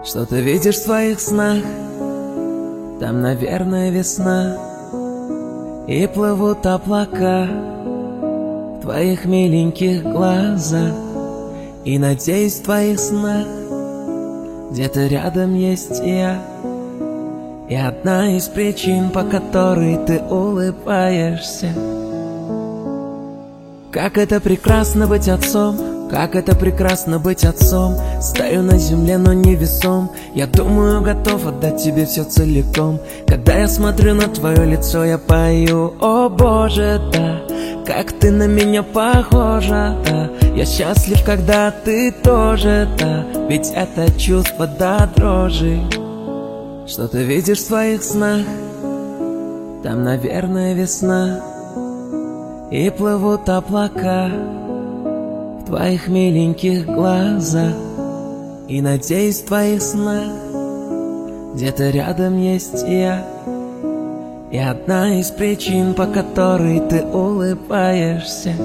Что ты видишь в своих снах? Там, наверное, весна, и плывут облака в твоих миленьких глазах. И надеюсь, в твоих снах где-то рядом есть я. И одна из причин, по которой ты улыбаешься. Как это прекрасно быть отцом, как это прекрасно быть отцом. Стою на земле, но невесом. Я думаю, готов отдать тебе все целиком. Когда я смотрю на твое лицо, я пою: о боже, да, как ты на меня похожа, да. Я счастлив, когда ты тоже, да. Ведь это чувство до дрожи. Что ты видишь в своих снах? Там, наверное, весна, и плывут облака в твоих миленьких глазах. И надеюсь, в твоих снах где-то рядом есть я. И одна из причин, по которой ты улыбаешься.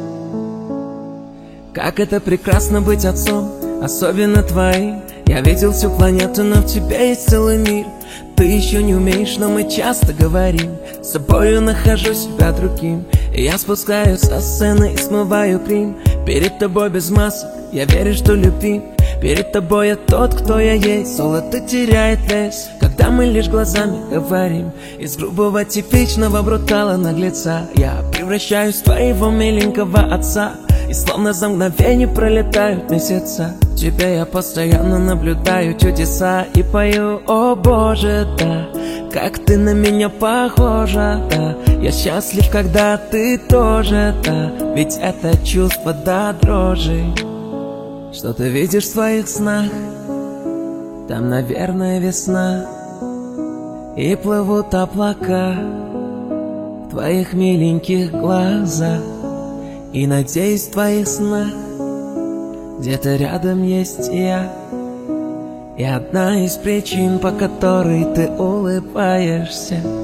Как это прекрасно быть отцом, особенно твоим. Я видел всю планету, но в тебе есть целый мир. Ты еще не умеешь, но мы часто говорим. С собою нахожу себя другим. И я спускаюсь со сцены и смываю грим. Перед тобой без масок, я верю, что любим. Перед тобой я тот, кто я есть. Золото теряет вес, когда мы лишь глазами говорим. Из грубого типичного брутала наглеца я превращаюсь в твоего миленького отца. И словно за мгновение пролетают месяца. В тебе я постоянно наблюдаю чудеса. И пою: о боже, да, как ты на меня похожа, да. Я счастлив, когда ты тоже, да. Ведь это чувство до дрожи. Что ты видишь в своих снах? Там, наверное, весна, и плывут облака в твоих миленьких глазах. И надеюсь, в твоих снах где-то рядом есть я. И одна из причин, по которой ты улыбаешься.